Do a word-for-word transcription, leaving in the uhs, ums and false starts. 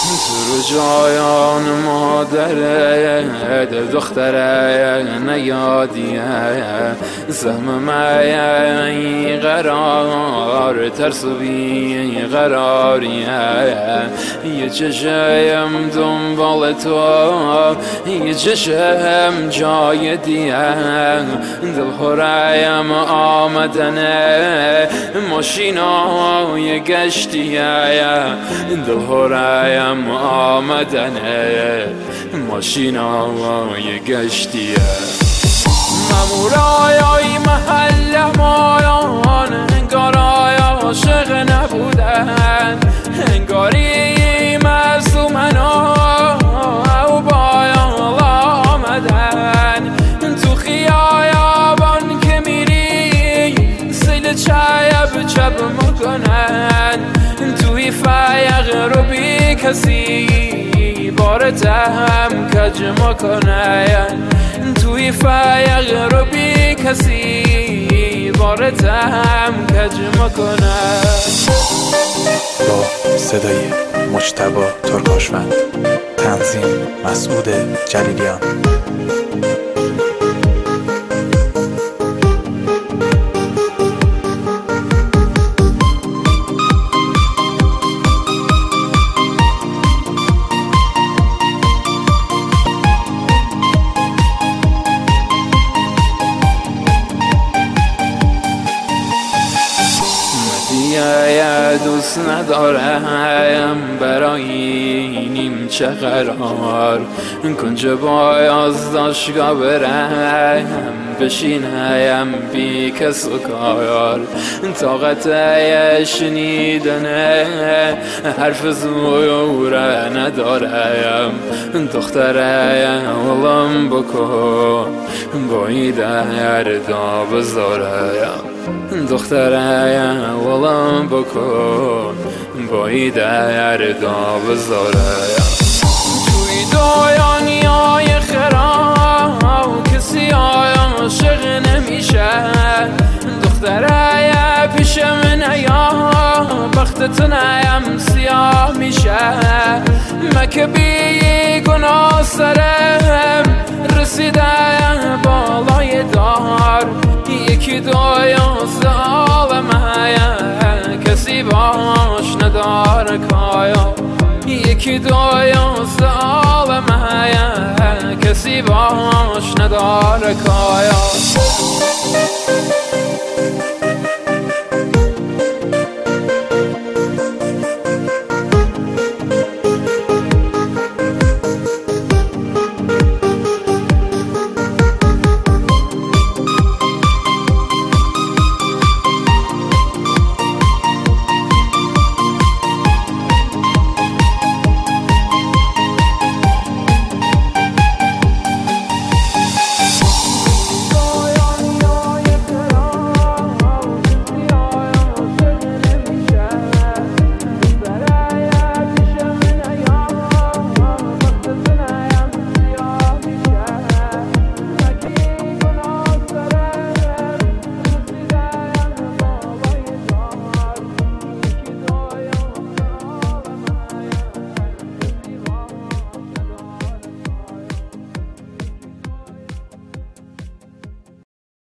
تو رو جایان مادره دختره نیادیه زم می قرار ترس و بی قراریه یه چشم دنبال تو یه چشم جای دیه دل هرایم آمدنه ماشینای گشتیه دل هرایم آمدنه ماشینای گشتیه مامورای محل مایان انگارای عاشق نبودن انگاری معصومن و بایان آمدن تو خیابان که میری سیل چایب چپ میکنن توی فیق رو بی کسی بارتم کج میکنن توی فیق رو بی کسی بارتم کج میکنن. با صدای مجتبی ترکاشوند، تنظیم مسعود جلیلیان. دوست ندارم برای نیم چه قرار کنج باز داشتگاه برم بشینم بی کس و کار طاقت شنیدن حرف زوره ندارم دختره ولم بکن بایی دردا بذارم دختره ولم بکن بایی دردا بذارم توی دنیای خراب کسی عاشق نمیشه دختره پیش من یا بختت نیم سیاه میشه مکه بی گناه سرم رسیده بالای دار یکی دویا ظالمه کسی باش نداره کایا یکی دویا ظالمه کسی باش نداره کایا.